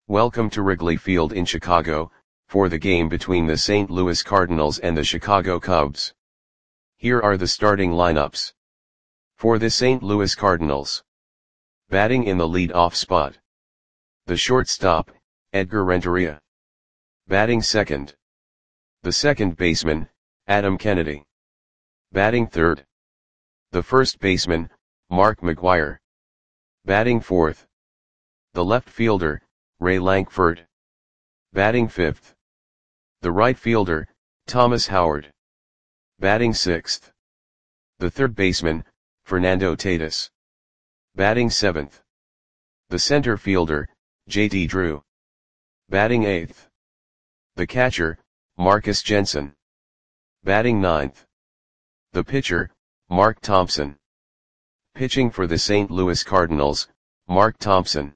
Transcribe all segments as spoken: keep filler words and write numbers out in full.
Welcome to Wrigley Field in Chicago, for the game between the Saint Louis Cardinals and the Chicago Cubs. Here are the starting lineups. For the Saint Louis Cardinals. Batting in the lead-off spot. The shortstop, Edgar Renteria. Batting second. The second baseman, Adam Kennedy. Batting third. The first baseman, Mark McGwire. Batting fourth. The left fielder, Ray Lankford. Batting fifth. The right fielder, Thomas Howard. Batting sixth. The third baseman, Fernando Tatis. Batting seventh. The center fielder, J T Drew. Batting eighth. The catcher, Marcus Jensen. Batting ninth. The pitcher, Mark Thompson. Pitching for the Saint Louis Cardinals, Mark Thompson.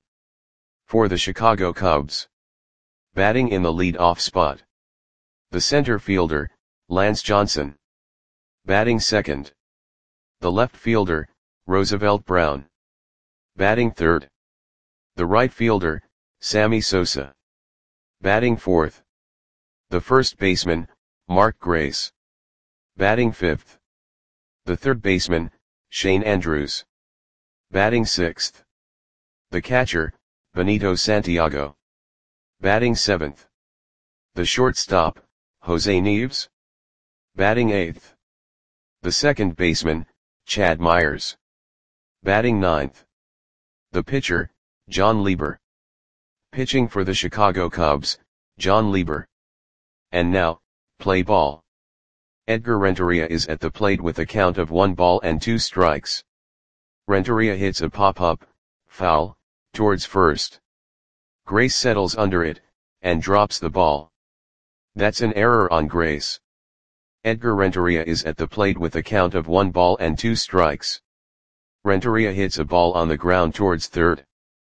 For the Chicago Cubs. Batting in the lead-off spot. The center fielder, Lance Johnson. Batting second. The left fielder, Roosevelt Brown. Batting third. The right fielder, Sammy Sosa. Batting fourth. The first baseman, Mark Grace. Batting fifth. The third baseman, Shane Andrews. Batting sixth. The catcher, Benito Santiago. Batting seventh. The shortstop, Jose Nieves. Batting eighth. The second baseman, Chad Myers. Batting ninth. The pitcher, John Lieber. Pitching for the Chicago Cubs, John Lieber. And now, play ball. Edgar Renteria is at the plate with a count of one ball and two strikes. Renteria hits a pop-up, foul, towards first. Grace settles under it, and drops the ball. That's an error on Grace. Edgar Renteria is at the plate with a count of one ball and two strikes. Renteria hits a ball on the ground towards third.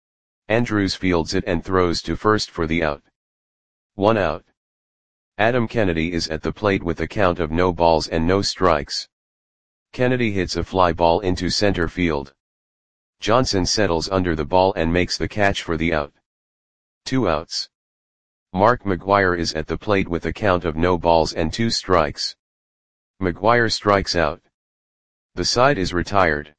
Andrews fields it and throws to first for the out. One out. Adam Kennedy is at the plate with a count of no balls and no strikes. Kennedy hits a fly ball into center field. Johnson settles under the ball and makes the catch for the out. Two outs. Mark McGwire is at the plate with a count of no balls and two strikes. McGwire strikes out. The side is retired.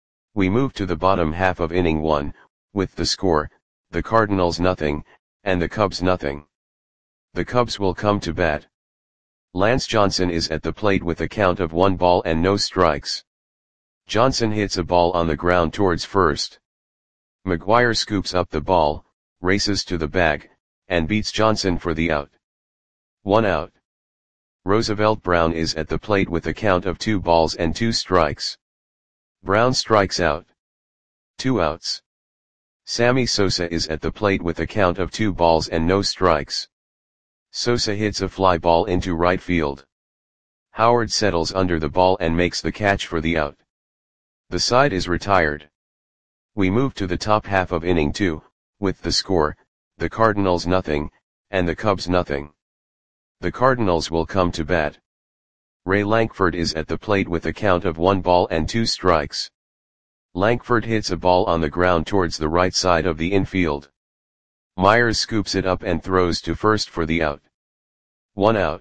We move to the bottom half of inning one, with the score, the Cardinals nothing, and the Cubs nothing. The Cubs will come to bat. Lance Johnson is at the plate with a count of one ball and no strikes. Johnson hits a ball on the ground towards first. McGwire scoops up the ball, races to the bag, and beats Johnson for the out. One out. Roosevelt Brown is at the plate with a count of two balls and two strikes. Brown strikes out. Two outs. Sammy Sosa is at the plate with a count of two balls and no strikes. Sosa hits a fly ball into right field. Howard settles under the ball and makes the catch for the out. The side is retired. We move to the top half of inning two, with the score, the Cardinals nothing, and the Cubs nothing. The Cardinals will come to bat. Ray Lankford is at the plate with a count of one ball and two strikes. Lankford hits a ball on the ground towards the right side of the infield. Myers scoops it up and throws to first for the out. One out.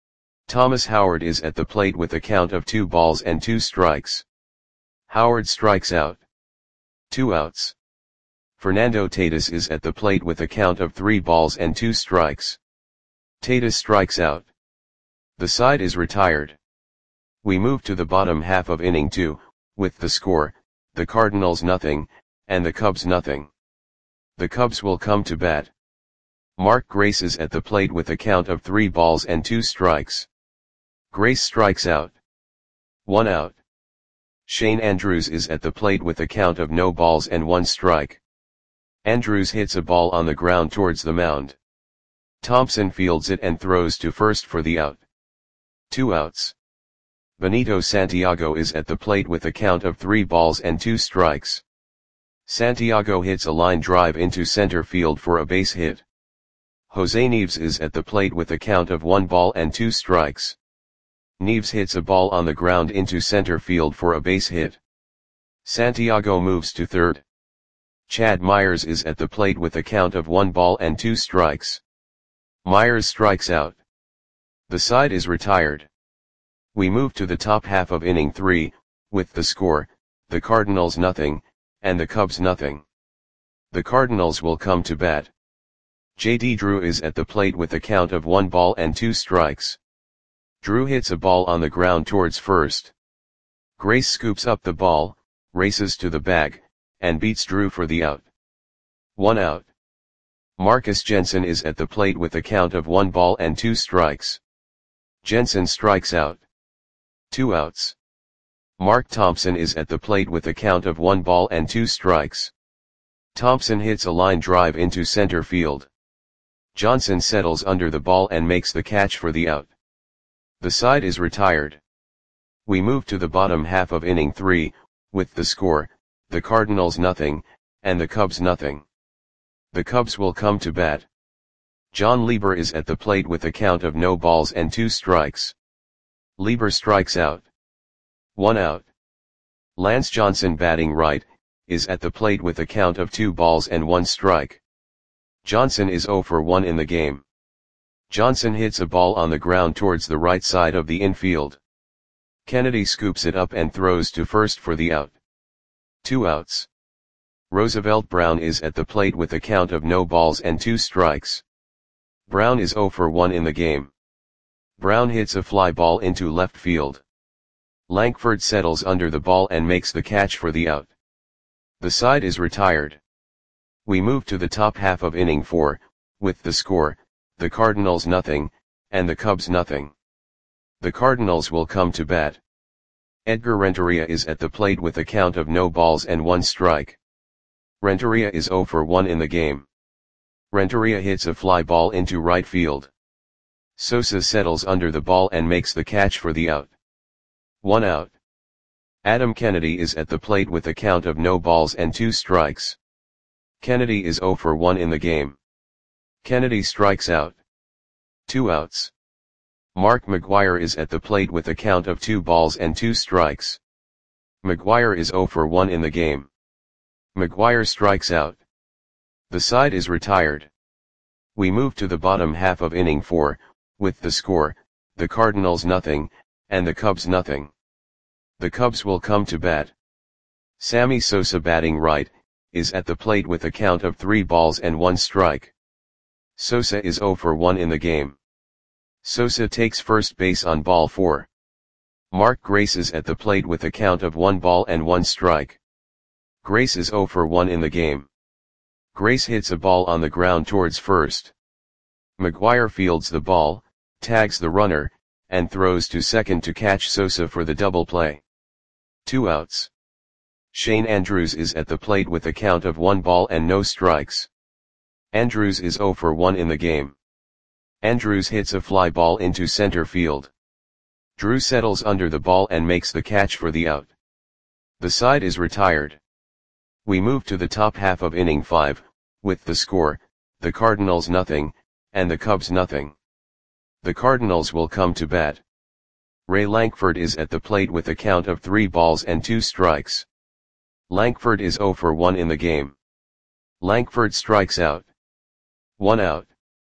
Thomas Howard is at the plate with a count of two balls and two strikes. Howard strikes out. Two outs. Fernando Tatis is at the plate with a count of three balls and two strikes. Tatis strikes out. The side is retired. We move to the bottom half of inning two, with the score, the Cardinals nothing, and the Cubs nothing. The Cubs will come to bat. Mark Grace is at the plate with a count of three balls and two strikes. Grace strikes out. One out. Shane Andrews is at the plate with a count of no balls and one strike. Andrews hits a ball on the ground towards the mound. Thompson fields it and throws to first for the out. Two outs. Benito Santiago is at the plate with a count of three balls and two strikes. Santiago hits a line drive into center field for a base hit. Jose Nieves is at the plate with a count of one ball and two strikes. Nieves hits a ball on the ground into center field for a base hit. Santiago moves to third. Chad Myers is at the plate with a count of one ball and two strikes. Myers strikes out. The side is retired. We move to the top half of inning three, with the score, the Cardinals nothing, and the Cubs nothing. The Cardinals will come to bat. J D Drew is at the plate with a count of one ball and two strikes. Drew hits a ball on the ground towards first. Grace scoops up the ball, races to the bag, and beats Drew for the out. One out. Marcus Jensen is at the plate with a count of one ball and two strikes. Jensen strikes out. Two outs. Mark Thompson is at the plate with a count of one ball and two strikes. Thompson hits a line drive into center field. Johnson settles under the ball and makes the catch for the out. The side is retired. We move to the bottom half of inning three, with the score, the Cardinals nothing, and the Cubs nothing. The Cubs will come to bat. John Lieber is at the plate with a count of no balls and two strikes. Lieber strikes out. One out. Lance Johnson, batting right, is at the plate with a count of two balls and one strike. Johnson is oh for one in the game. Johnson hits a ball on the ground towards the right side of the infield. Kennedy scoops it up and throws to first for the out. Two outs. Roosevelt Brown is at the plate with a count of no balls and two strikes. Brown is oh for one in the game. Brown hits a fly ball into left field. Lankford settles under the ball and makes the catch for the out. The side is retired. We move to the top half of inning four, with the score, the Cardinals nothing, and the Cubs nothing. The Cardinals will come to bat. Edgar Renteria is at the plate with a count of no balls and one strike. Renteria is oh for one in the game. Renteria hits a fly ball into right field. Sosa settles under the ball and makes the catch for the out. One out. Adam Kennedy is at the plate with a count of no balls and two strikes. Kennedy is oh for one in the game. Kennedy strikes out. Two outs. Mark McGwire is at the plate with a count of two balls and two strikes. McGwire is oh for one in the game. McGwire strikes out. The side is retired. We move to the bottom half of inning four, with the score, the Cardinals nothing, and the Cubs nothing. The Cubs will come to bat. Sammy Sosa, batting right, is at the plate with a count of three balls and one strike. Sosa is oh for one in the game. Sosa takes first base on ball four. Mark Grace is at the plate with a count of one ball and one strike. Grace is oh for one in the game. Grace hits a ball on the ground towards first. McGwire fields the ball, tags the runner, and throws to second to catch Sosa for the double play. Two outs. Shane Andrews is at the plate with a count of one ball and no strikes. Andrews is oh for one in the game. Andrews hits a fly ball into center field. Drew settles under the ball and makes the catch for the out. The side is retired. We move to the top half of inning five, with the score, the Cardinals nothing, and the Cubs nothing. The Cardinals will come to bat. Ray Lankford is at the plate with a count of three balls and two strikes. Lankford is oh for one in the game. Lankford strikes out. One out.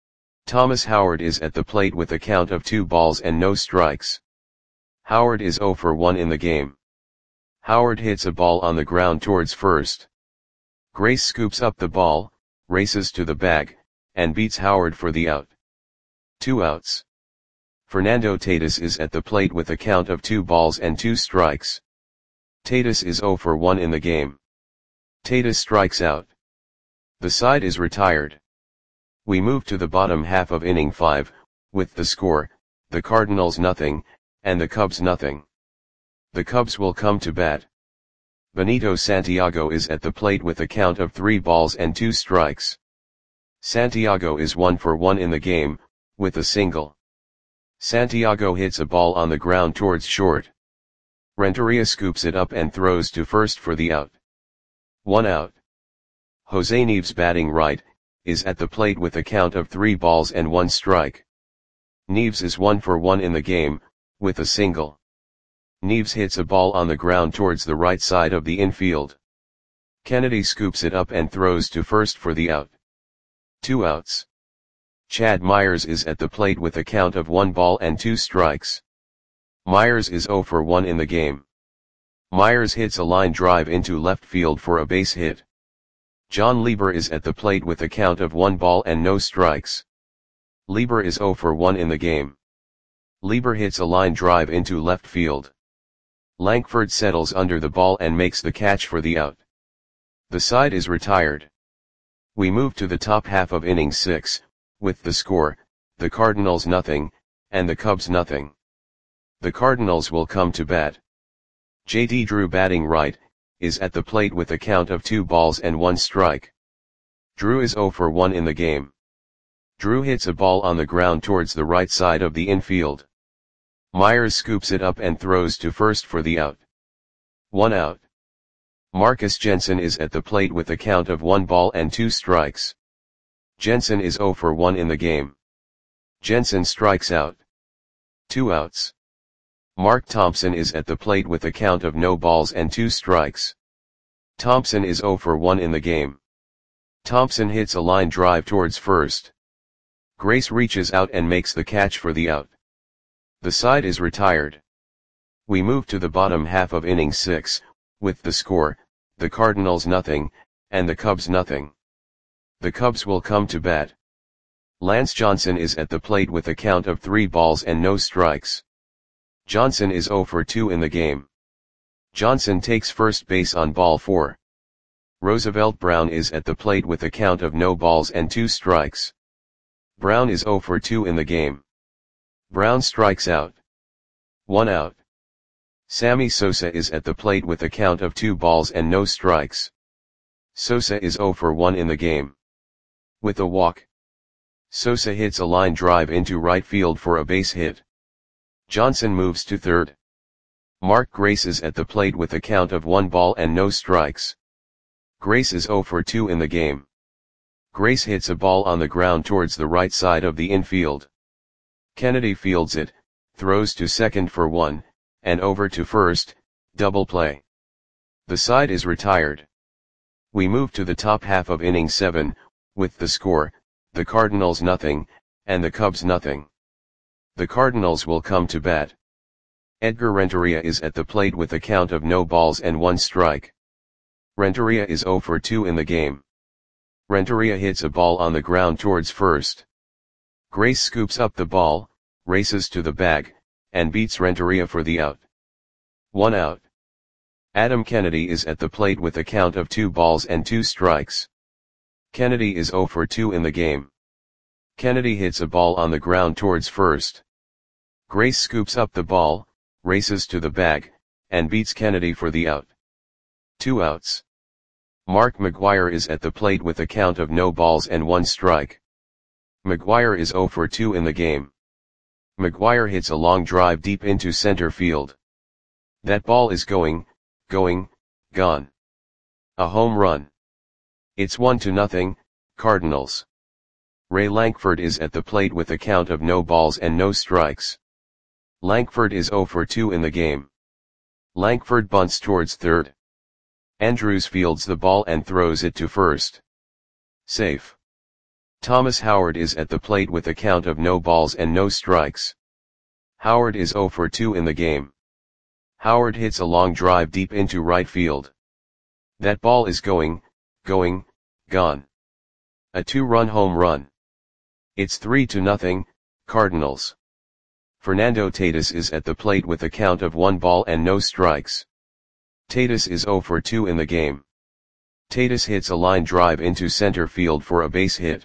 Thomas Howard is at the plate with a count of two balls and no strikes. Howard is oh for one in the game. Howard hits a ball on the ground towards first. Grace scoops up the ball, races to the bag, and beats Howard for the out. Two outs. Fernando Tatis is at the plate with a count of two balls and two strikes. Tatis is oh for one in the game. Tatis strikes out. The side is retired. We move to the bottom half of inning five, with the score, the Cardinals nothing, and the Cubs nothing. The Cubs will come to bat. Benito Santiago is at the plate with a count of three balls and two strikes. Santiago is one for one in the game, with a single. Santiago hits a ball on the ground towards short. Renteria scoops it up and throws to first for the out. One out. Jose Nieves, batting right, is at the plate with a count of three balls and one strike. Nieves is one for one in the game, with a single. Nieves hits a ball on the ground towards the right side of the infield. Kennedy scoops it up and throws to first for the out. Two outs. Chad Myers is at the plate with a count of one ball and two strikes. Myers is oh for one in the game. Myers hits a line drive into left field for a base hit. John Lieber is at the plate with a count of one ball and no strikes. Lieber is oh for one in the game. Lieber hits a line drive into left field. Lankford settles under the ball and makes the catch for the out. The side is retired. We move to the top half of inning six, with the score, the Cardinals nothing, and the Cubs nothing. The Cardinals will come to bat. J D Drew, batting right, is at the plate with a count of two balls and one strike. Drew is oh for one in the game. Drew hits a ball on the ground towards the right side of the infield. Myers scoops it up and throws to first for the out. One out. Marcus Jensen is at the plate with a count of one ball and two strikes. Jensen is oh for one in the game. Jensen strikes out. Two outs. Mark Thompson is at the plate with a count of no balls and two strikes. Thompson is oh for one in the game. Thompson hits a line drive towards first. Grace reaches out and makes the catch for the out. The side is retired. We move to the bottom half of inning six, with the score, the Cardinals nothing, and the Cubs nothing. The Cubs will come to bat. Lance Johnson is at the plate with a count of three balls and no strikes. Johnson is oh for two in the game. Johnson takes first base on ball four. Roosevelt Brown is at the plate with a count of no balls and two strikes. Brown is oh for two in the game. Brown strikes out. One out. Sammy Sosa is at the plate with a count of two balls and no strikes. Sosa is oh for one in the game. With a walk. Sosa hits a line drive into right field for a base hit. Johnson moves to third. Mark Grace is at the plate with a count of one ball and no strikes. Grace is oh for two in the game. Grace hits a ball on the ground towards the right side of the infield. Kennedy fields it, throws to second for one, and over to first, double play. The side is retired. We move to the top half of inning seven, with the score, the Cardinals nothing, and the Cubs nothing. The Cardinals will come to bat. Edgar Renteria is at the plate with a count of no balls and one strike. Renteria is oh for two in the game. Renteria hits a ball on the ground towards first. Grace scoops up the ball, races to the bag, and beats Renteria for the out. One out. Adam Kennedy is at the plate with a count of two balls and two strikes. Kennedy is oh for two in the game. Kennedy hits a ball on the ground towards first. Grace scoops up the ball, races to the bag, and beats Kennedy for the out. Two outs. Mark McGwire is at the plate with a count of no balls and one strike. McGwire is oh for two in the game. McGwire hits a long drive deep into center field. That ball is going, going, gone. A home run. It's one to nothing, Cardinals. Ray Lankford is at the plate with a count of no balls and no strikes. Lankford is oh for two in the game. Lankford bunts towards third. Andrews fields the ball and throws it to first. Safe. Thomas Howard is at the plate with a count of no balls and no strikes. Howard is oh for two in the game. Howard hits a long drive deep into right field. That ball is going, going, gone. A two-run home run. It's three to nothing, Cardinals. Fernando Tatis is at the plate with a count of one ball and no strikes. Tatis is oh for two in the game. Tatis hits a line drive into center field for a base hit.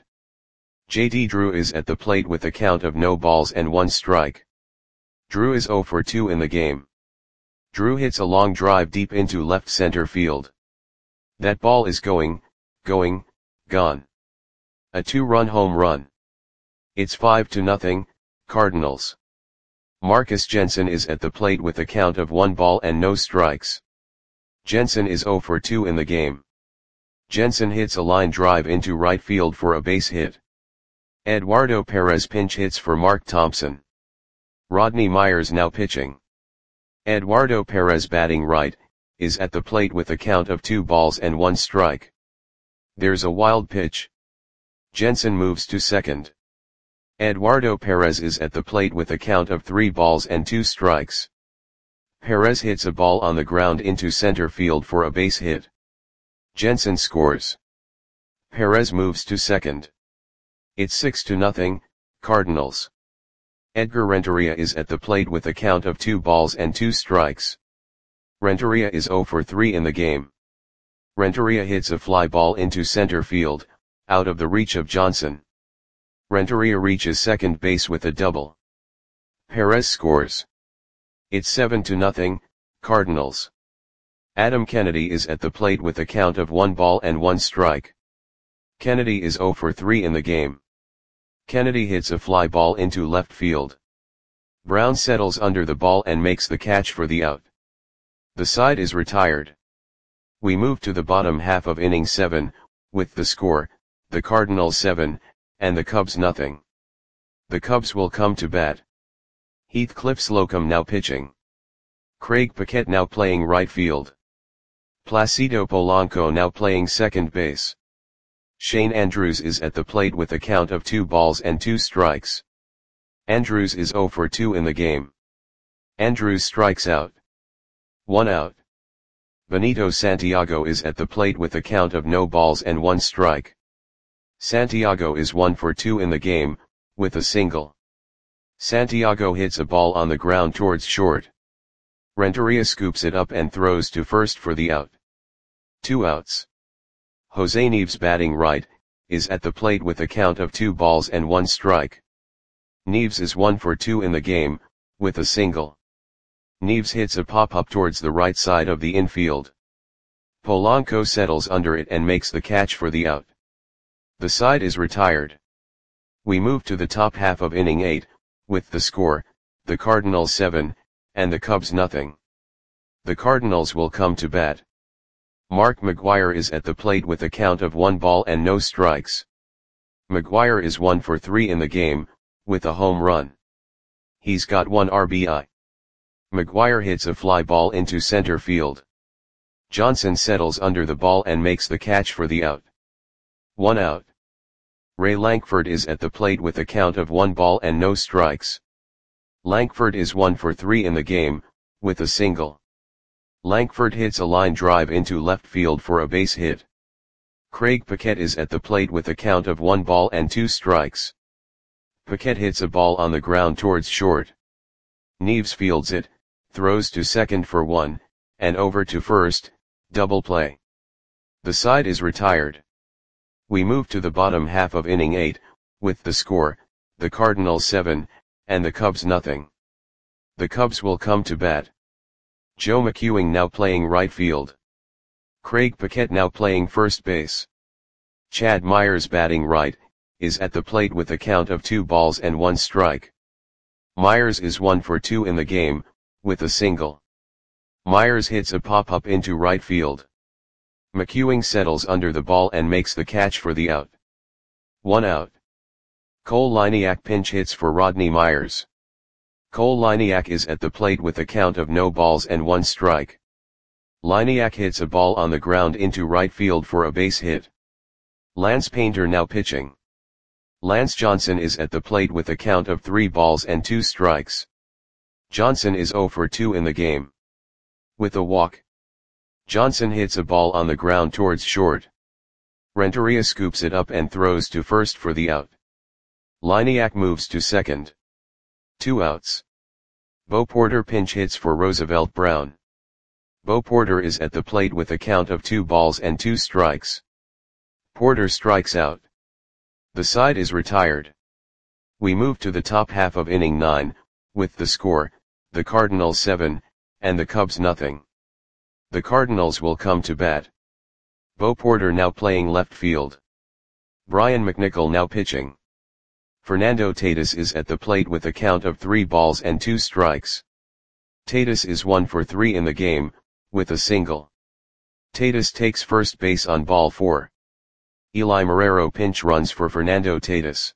J D Drew is at the plate with a count of no balls and one strike. Drew is oh for two in the game. Drew hits a long drive deep into left center field. That ball is going, going, gone. A two-run home run. It's five to nothing, Cardinals. Marcus Jensen is at the plate with a count of one ball and no strikes. Jensen is oh for two in the game. Jensen hits a line drive into right field for a base hit. Eduardo Perez pinch hits for Mark Thompson. Rodney Myers now pitching. Eduardo Perez batting right, is at the plate with a count of two balls and one strike. There's a wild pitch. Jensen moves to second. Eduardo Perez is at the plate with a count of three balls and two strikes. Perez hits a ball on the ground into center field for a base hit. Jensen scores. Perez moves to second. It's six to nothing, Cardinals. Edgar Renteria is at the plate with a count of two balls and two strikes. Renteria is zero for three in the game. Renteria hits a fly ball into center field, out of the reach of Johnson. Renteria reaches second base with a double. Perez scores. It's seven to nothing, Cardinals. Adam Kennedy is at the plate with a count of one ball and one strike. Kennedy is zero for three in the game. Kennedy hits a fly ball into left field. Brown settles under the ball and makes the catch for the out. The side is retired. We move to the bottom half of inning seven, with the score, the Cardinals seven, and the Cubs nothing. The Cubs will come to bat. Heathcliff Slocum now pitching. Craig Paquette now playing right field. Placido Polanco now playing second base. Shane Andrews is at the plate with a count of two balls and two strikes. Andrews is zero for two in the game. Andrews strikes out. One out. Benito Santiago is at the plate with a count of no balls and one strike. Santiago is one for two in the game, with a single. Santiago hits a ball on the ground towards short. Renteria scoops it up and throws to first for the out. Two outs. Jose Nieves batting right, is at the plate with a count of two balls and one strike. Nieves is one for two in the game, with a single. Nieves hits a pop-up towards the right side of the infield. Polanco settles under it and makes the catch for the out. The side is retired. We move to the top half of inning eight, with the score, the Cardinals seven, and the Cubs nothing. The Cardinals will come to bat. Mark McGwire is at the plate with a count of one ball and no strikes. McGwire is one for three in the game, with a home run. He's got one R B I. McGwire hits a fly ball into center field. Johnson settles under the ball and makes the catch for the out. One out. Ray Lankford is at the plate with a count of one ball and no strikes. Lankford is one for three in the game, with a single. Lankford hits a line drive into left field for a base hit. Craig Paquette is at the plate with a count of one ball and two strikes. Paquette hits a ball on the ground towards short. Nieves fields it, throws to second for one, and over to first, double play. The side is retired. We move to the bottom half of inning eight, with the score, the Cardinals seven, and the Cubs nothing. The Cubs will come to bat. Joe McEwing now playing right field. Craig Paquette now playing first base. Chad Myers batting right, is at the plate with a count of two balls and one strike. Myers is one for two in the game, with a single. Myers hits a pop-up into right field. McEwing settles under the ball and makes the catch for the out. One out. Cole Liniak pinch hits for Rodney Myers. Cole Liniak is at the plate with a count of no balls and one strike. Liniak hits a ball on the ground into right field for a base hit. Lance Painter now pitching. Lance Johnson is at the plate with a count of three balls and two strikes. Johnson is zero for two in the game. With a walk. Johnson hits a ball on the ground towards short. Renteria scoops it up and throws to first for the out. Liniak moves to second. Two outs. Bo Porter pinch hits for Roosevelt Brown. Bo Porter is at the plate with a count of two balls and two strikes. Porter strikes out. The side is retired. We move to the top half of inning nine, with the score, the Cardinals seven, and the Cubs nothing. The Cardinals will come to bat. Bo Porter now playing left field. Brian McNichol now pitching. Fernando Tatis is at the plate with a count of three balls and two strikes. Tatis is one for three in the game, with a single. Tatis takes first base on ball four. Eli Marrero pinch runs for Fernando Tatis.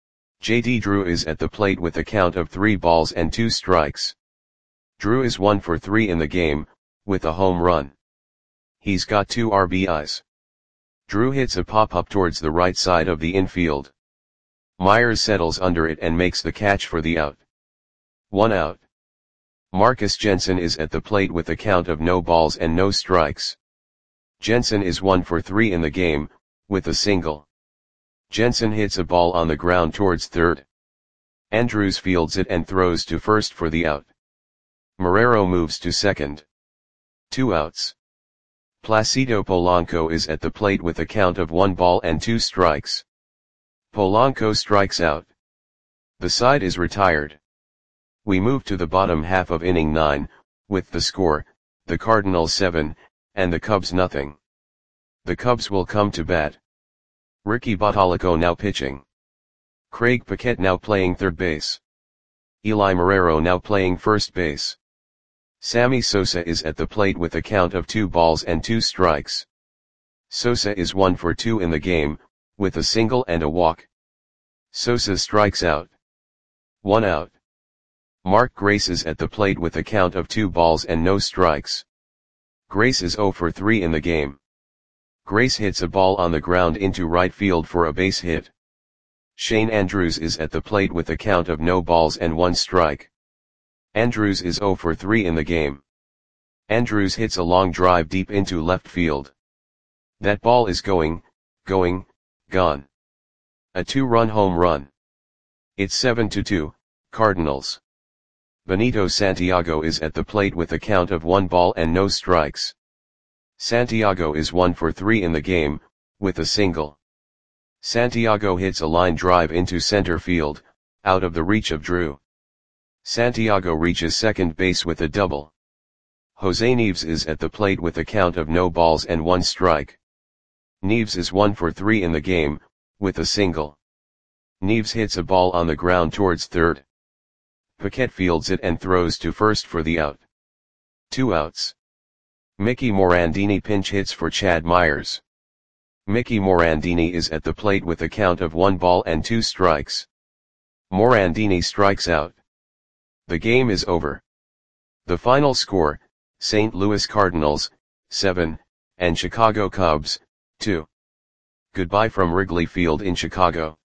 J D Drew is at the plate with a count of three balls and two strikes. Drew is one for three in the game, with a home run. He's got two R B Is. Drew hits a pop-up towards the right side of the infield. Myers settles under it and makes the catch for the out. One out. Marcus Jensen is at the plate with a count of no balls and no strikes. Jensen is one for three in the game, with a single. Jensen hits a ball on the ground towards third. Andrews fields it and throws to first for the out. Marrero moves to second. Two outs. Placido Polanco is at the plate with a count of one ball and two strikes. Polanco strikes out. The side is retired. We move to the bottom half of inning nine, with the score, the Cardinals seven, and the Cubs nothing. The Cubs will come to bat. Ricky Bottalico now pitching. Craig Paquette now playing third base. Eli Marrero now playing first base. Sammy Sosa is at the plate with a count of two balls and two strikes. Sosa is one for two in the game, with a single and a walk. Sosa strikes out. One out. Mark Grace is at the plate with a count of two balls and no strikes. Grace is zero for three in the game. Grace hits a ball on the ground into right field for a base hit. Shane Andrews is at the plate with a count of no balls and one strike. Andrews is zero for three in the game. Andrews hits a long drive deep into left field. That ball is going, going, gone. A two-run home run. It's seven to two, Cardinals. Benito Santiago is at the plate with a count of one ball and no strikes. Santiago is one for three in the game, with a single. Santiago hits a line drive into center field, out of the reach of Drew. Santiago reaches second base with a double. Jose Nieves is at the plate with a count of no balls and one strike. Nieves is one for three in the game, with a single. Nieves hits a ball on the ground towards third. Paquette fields it and throws to first for the out. Two outs. Mickey Morandini pinch hits for Chad Myers. Mickey Morandini is at the plate with a count of one ball and two strikes. Morandini strikes out. The game is over. The final score, Saint Louis Cardinals, seven, and Chicago Cubs, two. Goodbye from Wrigley Field in Chicago.